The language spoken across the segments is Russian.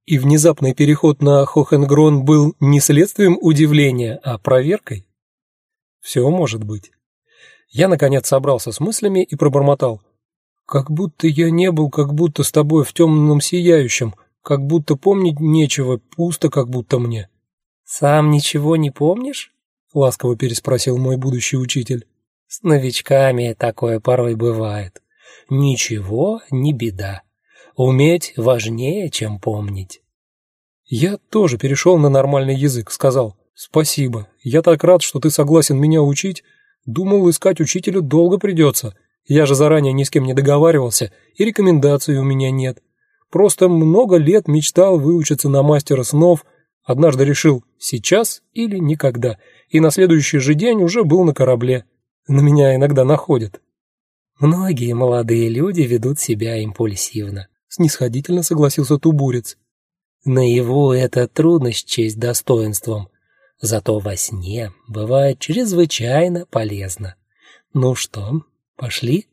И внезапный переход на Хохенгрон был не следствием удивления, а проверкой? Все может быть. Я, наконец, собрался с мыслями и пробормотал. Как будто я не был, как будто с тобой в темном сияющем, как будто помнить нечего, пусто как будто мне. «Сам ничего не помнишь?» — ласково переспросил мой будущий учитель. «С новичками такое порой бывает. Ничего, не беда. Уметь важнее, чем помнить». Я тоже перешел на нормальный язык, сказал: «Спасибо, я так рад, что ты согласен меня учить. Думал, искать учителя долго придется. Я же заранее ни с кем не договаривался, и рекомендаций у меня нет. Просто много лет мечтал выучиться на мастера снов, однажды решил сейчас или никогда, и на следующий же день уже был на корабле. На меня иногда находят». «Многие молодые люди ведут себя импульсивно», — снисходительно согласился тубурец. «Наяву это трудно счесть достоинством, зато во сне бывает чрезвычайно полезно. Ну что, пошли?»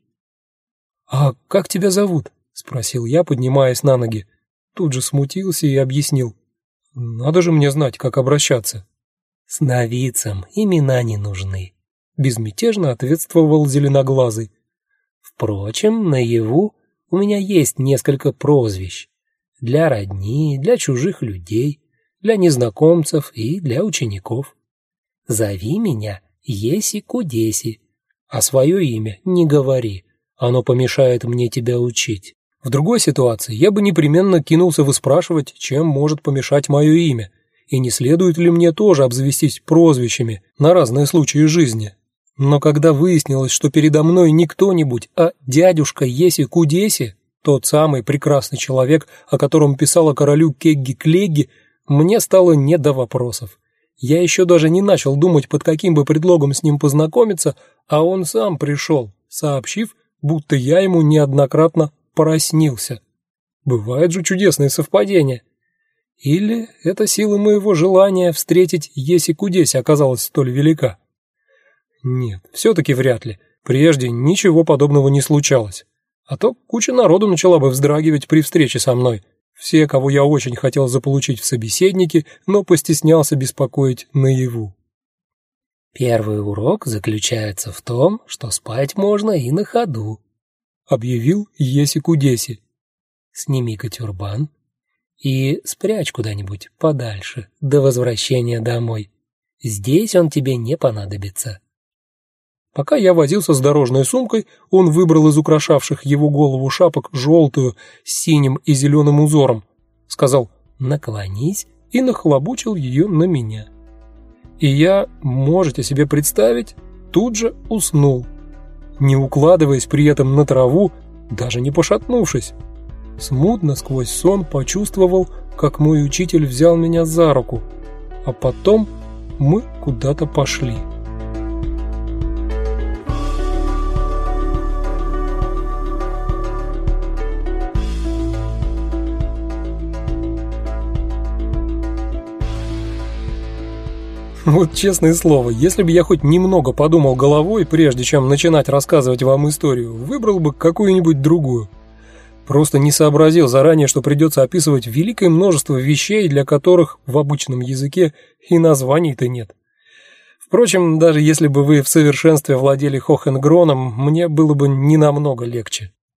«А как тебя зовут?» — спросил я, поднимаясь на ноги. Тут же смутился и объяснил. «Надо же мне знать, как обращаться». «Сновидцам имена не нужны», — безмятежно ответствовал зеленоглазый. «Впрочем, наяву у меня есть несколько прозвищ. Для родни, для чужих людей, для незнакомцев и для учеников. Зови меня Еси-Кудеси, а свое имя не говори, оно помешает мне тебя учить». В другой ситуации я бы непременно кинулся выспрашивать, чем может помешать мое имя, и не следует ли мне тоже обзавестись прозвищами на разные случаи жизни. Но когда выяснилось, что передо мной не кто-нибудь, а дядюшка Еси-Кудеси, тот самый прекрасный человек, о котором писала королю Кегги-Клегги, мне стало не до вопросов. Я еще даже не начал думать, под каким бы предлогом с ним познакомиться, а он сам пришел, сообщив, будто я ему неоднократно пороснился. Бывают же чудесные совпадения. Или эта сила моего желания встретить Еси-Кудеси оказалась столь велика? Нет, все-таки вряд ли. Прежде ничего подобного не случалось. А то куча народу начала бы вздрагивать при встрече со мной. Все, кого я очень хотел заполучить в собеседники, но постеснялся беспокоить наяву. «Первый урок заключается в том, что спать можно и на ходу», — объявил Еси-Кудеси. «Сними-ка тюрбан и спрячь куда-нибудь подальше до возвращения домой. Здесь он тебе не понадобится». Пока я возился с дорожной сумкой, он выбрал из украшавших его голову шапок желтую с синим и зеленым узором, сказал «наклонись» и нахлобучил ее на меня. И я, можете себе представить, тут же уснул, не укладываясь при этом на траву, даже не пошатнувшись. Смутно сквозь сон почувствовал, как мой учитель взял меня за руку, а потом мы куда-то пошли. Вот честное слово, если бы я хоть немного подумал головой, прежде чем начинать рассказывать вам историю, выбрал бы какую-нибудь другую. Просто не сообразил заранее, что придется описывать великое множество вещей, для которых в обычном языке и названий-то нет. Впрочем, даже если бы вы в совершенстве владели Хохенгроном, мне было бы не намного легче.